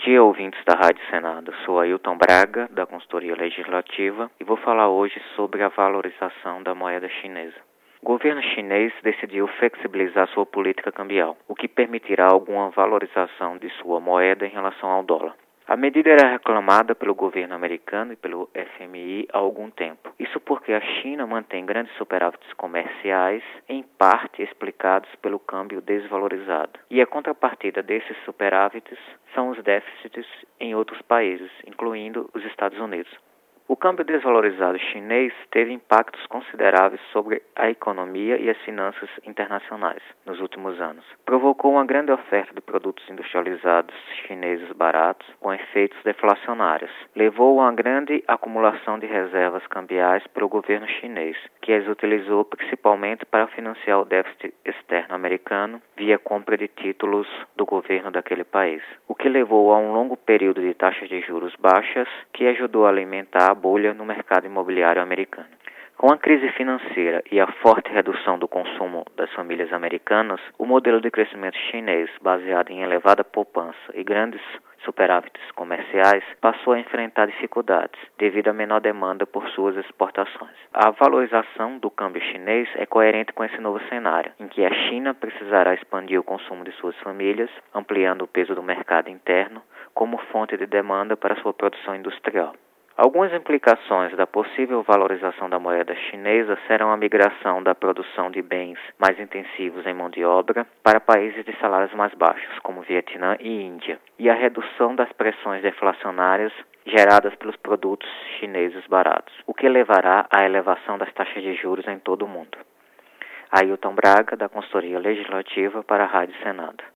dia, ouvintes da Rádio Senado. Sou Ailton Braga, da Consultoria Legislativa, e vou falar hoje sobre a valorização da moeda chinesa. O governo chinês decidiu flexibilizar sua política cambial, o que permitirá alguma valorização de sua moeda em relação ao dólar. A medida era reclamada pelo governo americano e pelo FMI há algum tempo. Isso porque a China mantém grandes superávites comerciais, em parte explicados pelo câmbio desvalorizado. E a contrapartida desses superávites são os déficits em outros países, incluindo os Estados Unidos. O câmbio desvalorizado chinês teve impactos consideráveis sobre a economia e as finanças internacionais nos últimos anos. Provocou uma grande oferta de produtos industrializados chineses baratos, com efeitos deflacionários. Levou a uma grande acumulação de reservas cambiais para o governo chinês, que as utilizou principalmente para financiar o déficit externo americano via compra de títulos do governo daquele país, o que levou a um longo período de taxas de juros baixas, que ajudou a alimentar a bolha no mercado imobiliário americano. Com a crise financeira e a forte redução do consumo das famílias americanas, o modelo de crescimento chinês, baseado em elevada poupança e grandes superávites comerciais, passou a enfrentar dificuldades devido à menor demanda por suas exportações. A valorização do câmbio chinês é coerente com esse novo cenário, em que a China precisará expandir o consumo de suas famílias, ampliando o peso do mercado interno como fonte de demanda para sua produção industrial. Algumas implicações da possível valorização da moeda chinesa serão a migração da produção de bens mais intensivos em mão de obra para países de salários mais baixos, como Vietnã e Índia, e a redução das pressões deflacionárias geradas pelos produtos chineses baratos, o que levará à elevação das taxas de juros em todo o mundo. Ailton Braga, da Consultoria Legislativa, para a Rádio Senado.